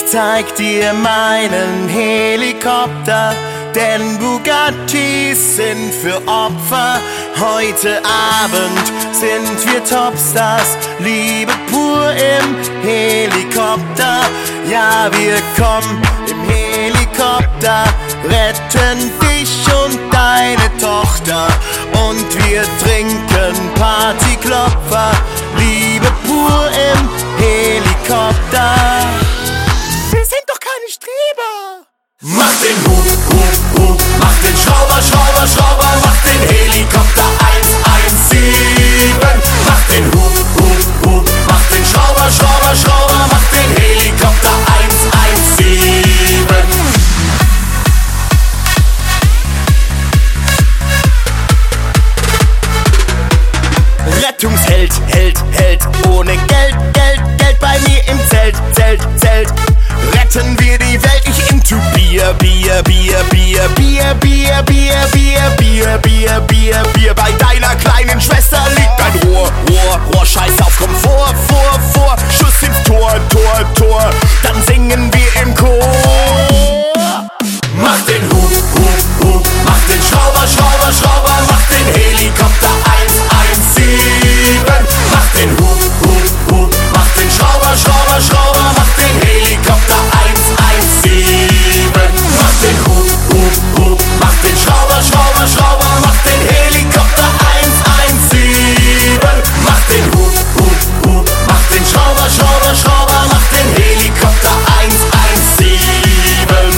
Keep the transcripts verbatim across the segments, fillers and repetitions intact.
Zeig dir meinen Helikopter, denn Bugattis sind für Opfer. Heute Abend sind wir Topstars, Liebe pur im Helikopter. Ja, wir kommen im Helikopter, retten dich und deine Tochter. Und wir trinken Partyklopfer, Liebe pur im Helikopter. Wir sind doch keine Streber! Mach den Hub, Hub, Hub, mach den Schrauber, Schrauber, Schrauber, mach den Helikopter eins eins sieben. Mach den Hub, Hub, Hub, mach den Schrauber, Schrauber, Schrauber, mach den Helikopter eins eins sieben. Rettungsheld, Held, Held, ohne Geld, Geld, Geld bei mir im Zelt, Zelt, Zelt. Retten wir die Welt, ich into Bier, Bier, Bier, Bier, Bier, Bier, Bier, Bier, Bier, Bier, Bier, Bier. Bei deiner kleinen Schwester liegt ein Rohr, Rohr, Rohr, Scheiß auf, komm vor, vor, vor, Schuss ins Tor, Tor, Tor, dann singen wir im Chor. Mach den Hub, Hub, Hub, mach den Schrauber, Schrauber, Schrauber, mach den Helikopter eins eins sieben. Mach den Hub, Hub, Hub, mach den Schrauber, Schrauber, Schrauber, mach den Helikopter eins eins sieben. Mach den Hub, Hub, Hub, mach den Schrauber, Schrauber, Schrauber, mach den Helikopter eins eins sieben. Mach den Hub, Hub, Hub, mach den Schrauber, Schrauber, Schrauber, mach den Helikopter eins eins sieben.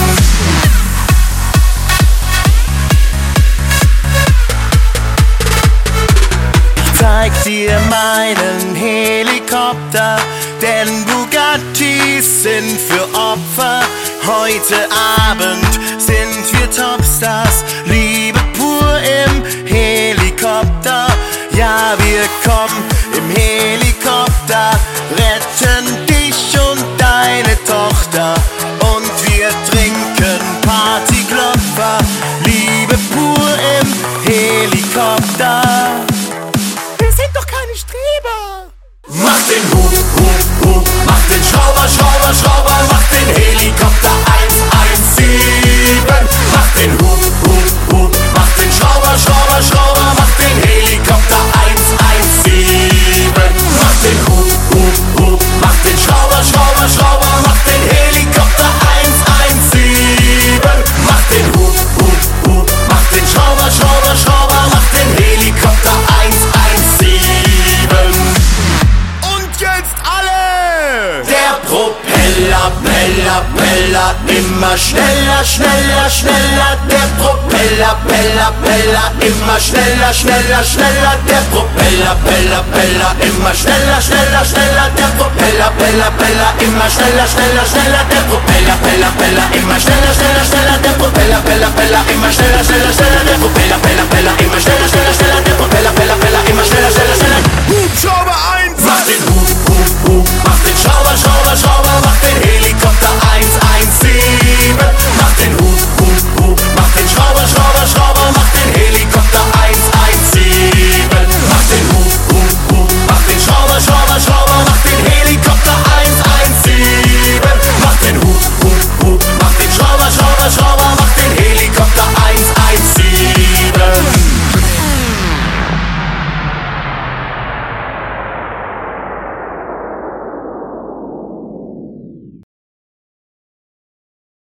Zeig dir meinen Helikopter, denn Bugattis sind für Opfer. Heute Abend sind wir Topstars, Liebe pur im Helikopter. Ja, wir kommen im Helikopter, retten dich und deine Tochter. Und wir trinken Partyklopfer, Liebe pur im Helikopter. Mach den Hub, Hub, Hub, mach den Schrauber, Schrauber, Schrauber, mach den Helikopter eins eins sieben. Mach den Hub, Hub, Hub, mach den Schrauber, Schrauber, Schrauber, mach den Helikopter eins eins sieben. Mach den Hub, Hub, Hub, mach den Schrauber, Schrauber, Schrauber, mach den Helikopter eins eins sieben. Mach den Hub, Hub, Hub, mach den Schrauber, Schrauber, Schrauber, mach den Helikopter eins eins sieben. Jetzt alle! Der Propeller, Peller, Peller, immer schneller, schneller, schneller. Der Propeller, Peller, Peller, immer schneller, schneller, schneller. Der Propeller, Peller, Peller, immer schneller, schneller, schneller. Der Propeller, Peller, Peller, immer schneller, schneller, schneller. Der Propeller, Peller, Peller, immer schneller, schneller, schneller. Der Propeller, Peller, Peller, immer schneller, schneller, schneller. Der Propeller, Peller, Peller, immer